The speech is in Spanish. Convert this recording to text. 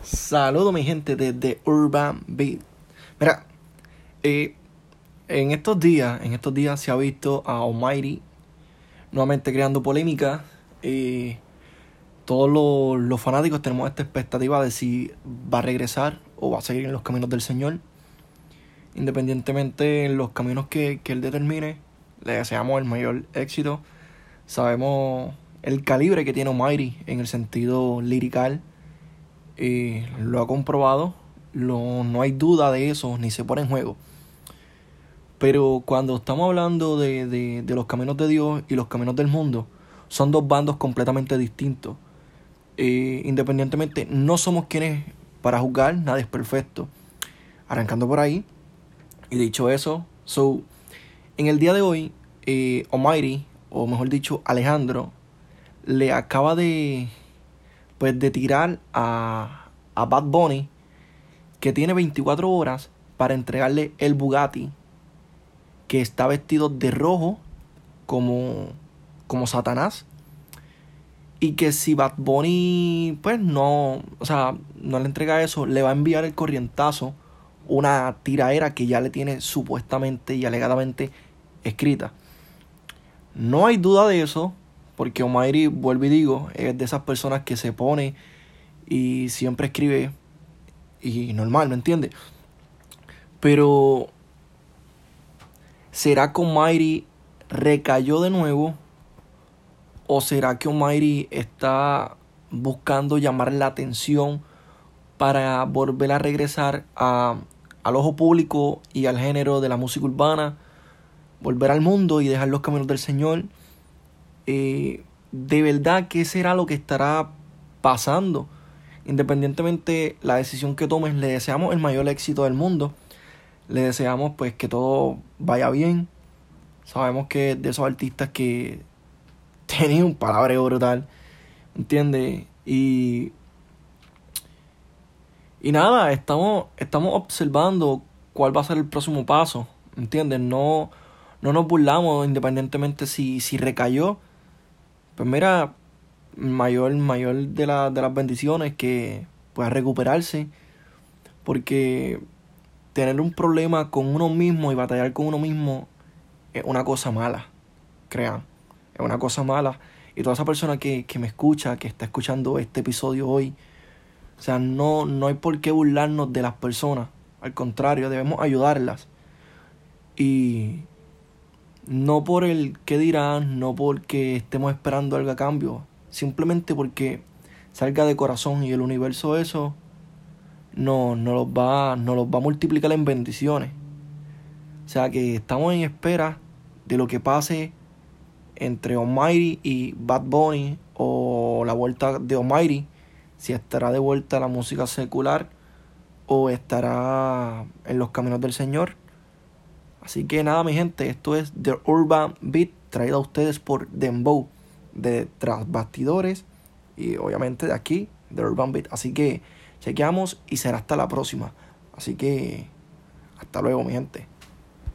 Saludos mi gente desde Urban Beat. Mira, en estos días se ha visto a Almighty nuevamente creando polémica. Todos los fanáticos tenemos esta expectativa de si va a regresar o va a seguir en los caminos del Señor. Independientemente en los caminos que él determine, le deseamos el mayor éxito. Sabemos el calibre que tiene Almighty en el sentido lirical. Lo ha comprobado, no hay duda de eso, ni se pone en juego. Pero cuando estamos hablando de los caminos de Dios y los caminos del mundo, son dos bandos completamente distintos. Independientemente, no somos quienes para juzgar, nadie es perfecto. Arrancando por ahí, y dicho eso, en el día de hoy, Almighty, o mejor dicho, Alejandro, le acaba de tirar a Bad Bunny, que tiene 24 horas para entregarle el Bugatti, que está vestido de rojo como Satanás, y que si Bad Bunny no le entrega eso, le va a enviar el corrientazo, una tiraera que ya le tiene supuestamente y alegadamente escrita. No hay duda de eso, porque Almighty, vuelvo y digo, es de esas personas que se pone y siempre escribe y normal, ¿me entiendes? Pero ¿será que Almighty recayó de nuevo? ¿O será que Almighty está buscando llamar la atención para volver a regresar al ojo público y al género de la música urbana? Volver al mundo y dejar los caminos del Señor. De verdad, ¿qué será lo que estará pasando? Independientemente la decisión que tomes, le deseamos el mayor éxito del mundo. Le deseamos pues que todo vaya bien. Sabemos que es de esos artistas que tienen un palabreo brutal, ¿entiendes? Y nada, estamos observando cuál va a ser el próximo paso, ¿entiendes? No nos burlamos independientemente si recayó. Pues mira, mayor de las bendiciones que pueda recuperarse, porque tener un problema con uno mismo y batallar con uno mismo es una cosa mala, crean, es una cosa mala. Y toda esa persona que me escucha, que está escuchando este episodio hoy, o sea, no hay por qué burlarnos de las personas, al contrario, debemos ayudarlas. Y no por el qué dirán, no porque estemos esperando algo a cambio, simplemente porque salga de corazón y el universo eso no los va a multiplicar en bendiciones. O sea que estamos en espera de lo que pase entre Almighty y Bad Bunny, o la vuelta de Almighty, si estará de vuelta a la música secular o estará en los caminos del Señor. Así que nada, mi gente, esto es The Urban Beat, traído a ustedes por Dembow, de Tras Bastidores, y obviamente de aquí, The Urban Beat. Así que chequeamos y será hasta la próxima. Así que hasta luego, mi gente.